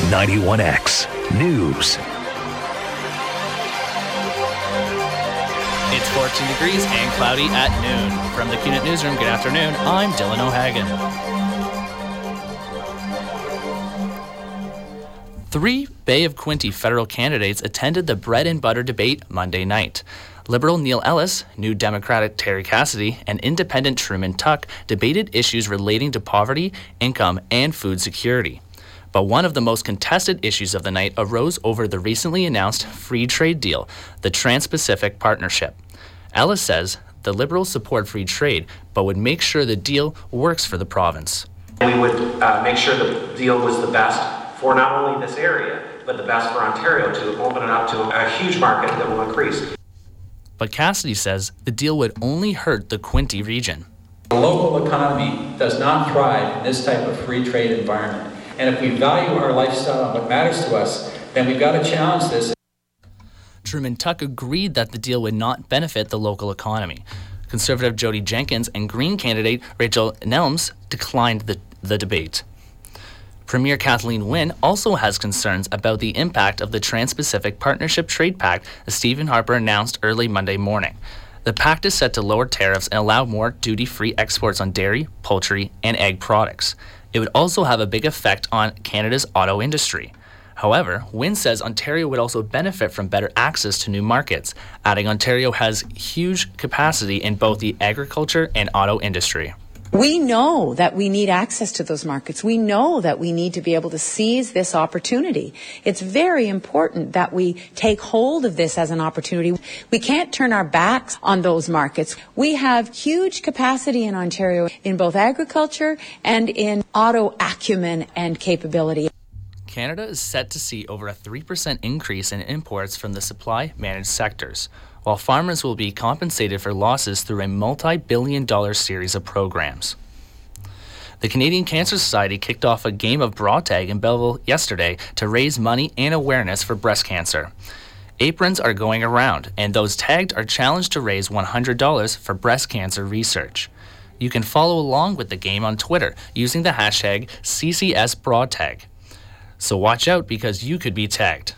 91X News. It's 14 degrees and cloudy at noon. From the CUNET Newsroom, good afternoon. I'm Dylan O'Hagan. 3 Bay of Quinte federal candidates attended the bread and butter debate Monday night. Liberal Neil Ellis, New Democratic Terry Cassidy, and Independent Truman Tuck debated issues relating to poverty, income, and food security. But one of the most contested issues of the night arose over the recently announced free trade deal, the Trans-Pacific Partnership. Ellis says the Liberals support free trade, but would make sure the deal works for the province. We would make sure the deal was the best for not only this area, but the best for Ontario to open it up to a huge market that will increase. But Cassidy says the deal would only hurt the Quinte region. The local economy does not thrive in this type of free trade environment. And if we value our lifestyle and what matters to us, then we've got to challenge this. Truman Tuck agreed that the deal would not benefit the local economy. Conservative Jody Jenkins and Green candidate Rachel Nelms declined the debate. Premier Kathleen Wynne also has concerns about the impact of the Trans-Pacific Partnership Trade Pact that Stephen Harper announced early Monday morning. The pact is set to lower tariffs and allow more duty-free exports on dairy, poultry, and egg products. It would also have a big effect on Canada's auto industry. However, Wynne says Ontario would also benefit from better access to new markets, adding Ontario has huge capacity in both the agriculture and auto industry. We know that we need access to those markets. We know that we need to be able to seize this opportunity. It's very important that we take hold of this as an opportunity. We can't turn our backs on those markets. We have huge capacity in Ontario in both agriculture and in auto acumen and capability. Canada is set to see over a 3% increase in imports from the supply-managed sectors, while farmers will be compensated for losses through a multi-billion-dollar series of programs. The Canadian Cancer Society kicked off a game of brawl tag in Belleville yesterday to raise money and awareness for breast cancer. Aprons are going around, and those tagged are challenged to raise $100 for breast cancer research. You can follow along with the game on Twitter using the hashtag #CCSBrawTag. So watch out because you could be tagged.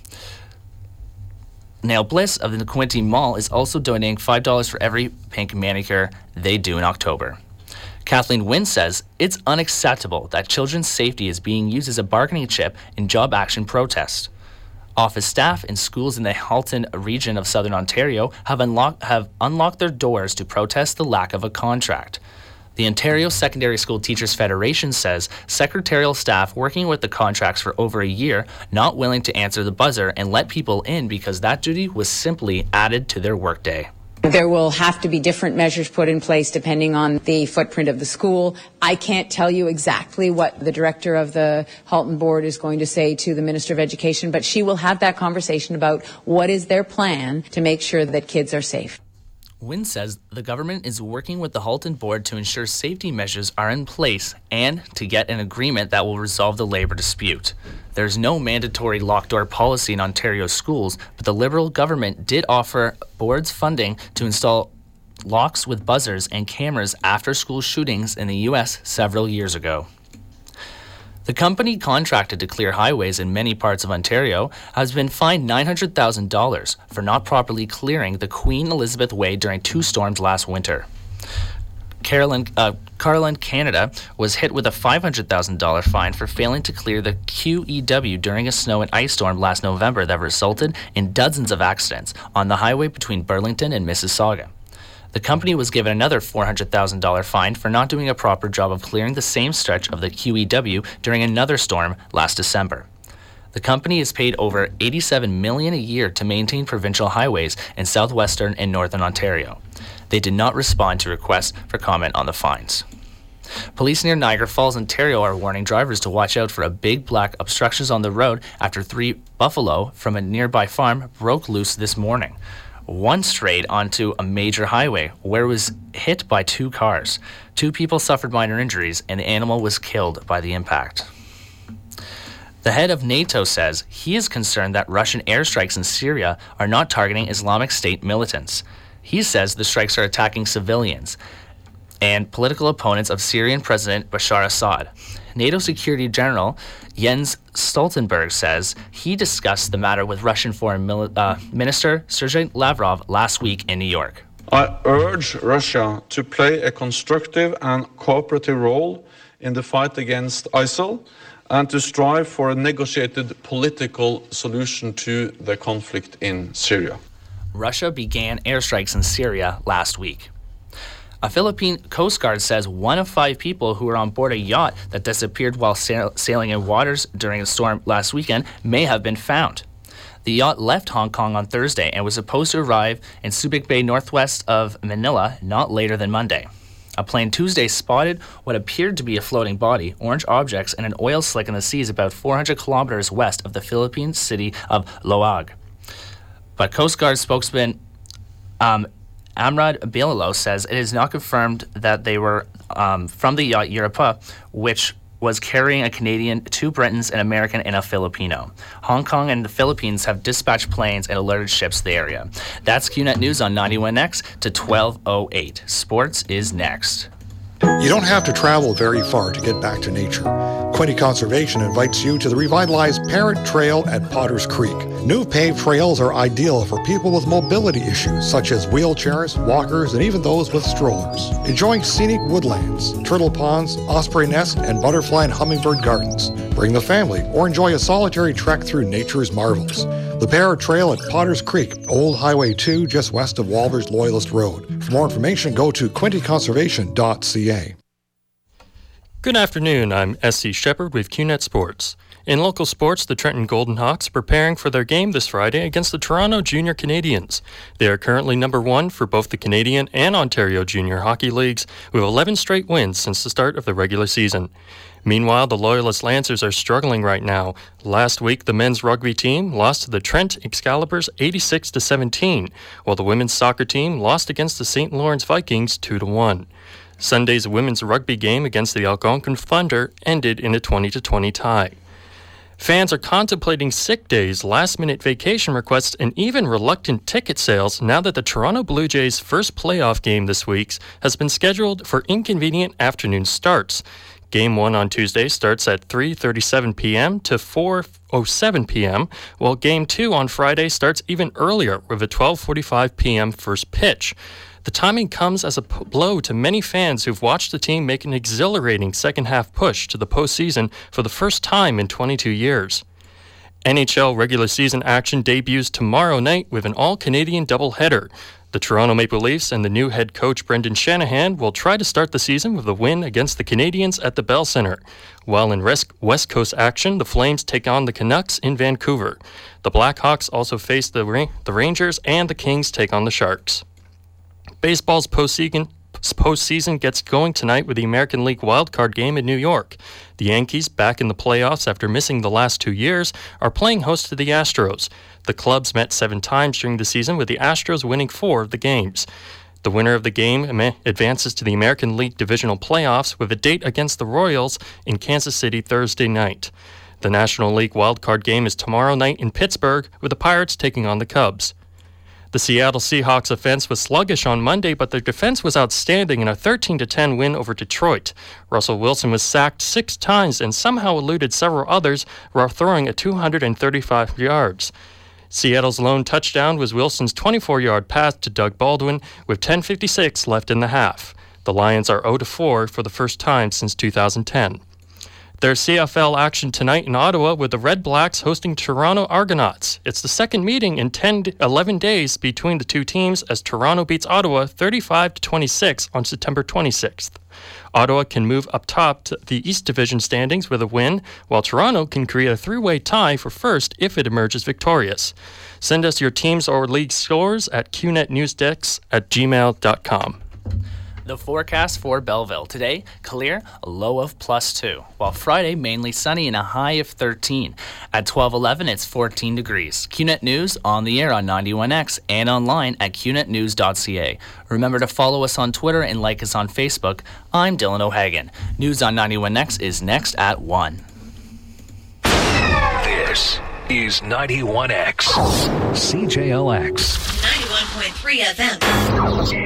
Nail Bliss of the Quinte Mall is also donating $5 for every pink manicure they do in October. Kathleen Wynne says it's unacceptable that children's safety is being used as a bargaining chip in job action protests. Office staff in schools in the Halton region of Southern Ontario have unlocked their doors to protest the lack of a contract. The Ontario Secondary School Teachers Federation says secretarial staff working with the contracts for over a year not willing to answer the buzzer and let people in because that duty was simply added to their workday. There will have to be different measures put in place depending on the footprint of the school. I can't tell you exactly what the director of the Halton board is going to say to the Minister of Education, but she will have that conversation about what is their plan to make sure that kids are safe. Wynne says the government is working with the Halton board to ensure safety measures are in place and to get an agreement that will resolve the labor dispute. There's no mandatory locked-door policy in Ontario schools, but the Liberal government did offer boards funding to install locks with buzzers and cameras after school shootings in the U.S. several years ago. The company contracted to clear highways in many parts of Ontario has been fined $900,000 for not properly clearing the Queen Elizabeth Way during 2 storms last winter. Carlin, Canada was hit with a $500,000 fine for failing to clear the QEW during a snow and ice storm last November that resulted in dozens of accidents on the highway between Burlington and Mississauga. The company was given another $400,000 fine for not doing a proper job of clearing the same stretch of the QEW during another storm last December. The company is paid over $87 million a year to maintain provincial highways in southwestern and northern Ontario. They did not respond to requests for comment on the fines. Police near Niagara Falls, Ontario are warning drivers to watch out for a big black obstructions on the road after 3 buffalo from a nearby farm broke loose this morning. One strayed onto a major highway where it was hit by 2 cars. 2 people suffered minor injuries and the animal was killed by the impact. The head of NATO says he is concerned that Russian airstrikes in Syria are not targeting Islamic State militants. He says the strikes are attacking civilians and political opponents of Syrian President Bashar Assad. NATO Security General Jens Stoltenberg says he discussed the matter with Russian Foreign Minister Sergei Lavrov last week in New York. I urge Russia to play a constructive and cooperative role in the fight against ISIL and to strive for a negotiated political solution to the conflict in Syria. Russia began airstrikes in Syria last week. A Philippine Coast Guard says 1 of 5 people who were on board a yacht that disappeared while sailing in waters during a storm last weekend may have been found. The yacht left Hong Kong on Thursday and was supposed to arrive in Subic Bay northwest of Manila not later than Monday. A plane Tuesday spotted what appeared to be a floating body, orange objects, and an oil slick in the seas about 400 kilometers west of the Philippine city of Loag. But Coast Guard spokesman Amrad Bilalo says it is not confirmed that they were from the yacht Europa, which was carrying a Canadian, 2 Britons, an American, and a Filipino. Hong Kong and the Philippines have dispatched planes and alerted ships to the area. That's QNet News on 91X to 12:08. Sports is next. You don't have to travel very far to get back to nature. Quinte Conservation invites you to the revitalized Parrot Trail at Potters Creek. New paved trails are ideal for people with mobility issues, such as wheelchairs, walkers, and even those with strollers. Enjoy scenic woodlands, turtle ponds, osprey nest, and butterfly and hummingbird gardens. Bring the family or enjoy a solitary trek through nature's marvels. The Parrot Trail at Potters Creek, Old Highway 2, just west of Walvers Loyalist Road. For more information, go to quinteconservation.ca. Good afternoon, I'm S.C. Shepard with QNet Sports. In local sports, the Trenton Golden Hawks are preparing for their game this Friday against the Toronto Junior Canadiens. They are currently number 1 for both the Canadian and Ontario Junior Hockey Leagues, with 11 straight wins since the start of the regular season. Meanwhile, the Loyalist Lancers are struggling right now. Last week, the men's rugby team lost to the Trent Excaliburs 86-17, while the women's soccer team lost against the St. Lawrence Vikings 2-1. Sunday's women's rugby game against the Algonquin Thunder ended in a 20-20 tie. Fans are contemplating sick days, last-minute vacation requests, and even reluctant ticket sales now that the Toronto Blue Jays' first playoff game this week has been scheduled for inconvenient afternoon starts. Game 1 on Tuesday starts at 3:37 p.m. to 4:07 p.m., while Game 2 on Friday starts even earlier with a 12:45 p.m. first pitch. The timing comes as a blow to many fans who've watched the team make an exhilarating second-half push to the postseason for the first time in 22 years. NHL regular season action debuts tomorrow night with an all-Canadian doubleheader. The Toronto Maple Leafs and the new head coach Brendan Shanahan will try to start the season with a win against the Canadiens at the Bell Centre. While in West Coast action, the Flames take on the Canucks in Vancouver. The Blackhawks also face the Rangers, and the Kings take on the Sharks. Baseball's postseason gets going tonight with the American League wildcard game in New York. The Yankees, back in the playoffs after missing the last 2 years, are playing host to the Astros. The clubs met 7 times during the season, with the Astros winning 4 of the games. The winner of the game advances to the American League divisional playoffs with a date against the Royals in Kansas City Thursday night. The National League wildcard game is tomorrow night in Pittsburgh, with the Pirates taking on the Cubs. The Seattle Seahawks offense was sluggish on Monday, but their defense was outstanding in a 13-10 win over Detroit. Russell Wilson was sacked 6 times and somehow eluded several others while throwing at 235 yards. Seattle's lone touchdown was Wilson's 24-yard pass to Doug Baldwin with 10:56 left in the half. The Lions are 0-4 for the first time since 2010. There's CFL action tonight in Ottawa with the Red Blacks hosting Toronto Argonauts. It's the second meeting in 11 days between the two teams as Toronto beats Ottawa 35-26 on September 26th. Ottawa can move up top to the East Division standings with a win, while Toronto can create a 3-way tie for first if it emerges victorious. Send us your teams or league scores at qnetnewsdex@gmail.com. The forecast for Belleville. Today, clear, a low of +2. While Friday, mainly sunny and a high of 13. At 12:11, it's 14 degrees. QNet News on the air on 91X and online at qnetnews.ca. Remember to follow us on Twitter and like us on Facebook. I'm Dylan O'Hagan. News on 91X is next at 1. This is 91X. CJLX. 91.3 FM.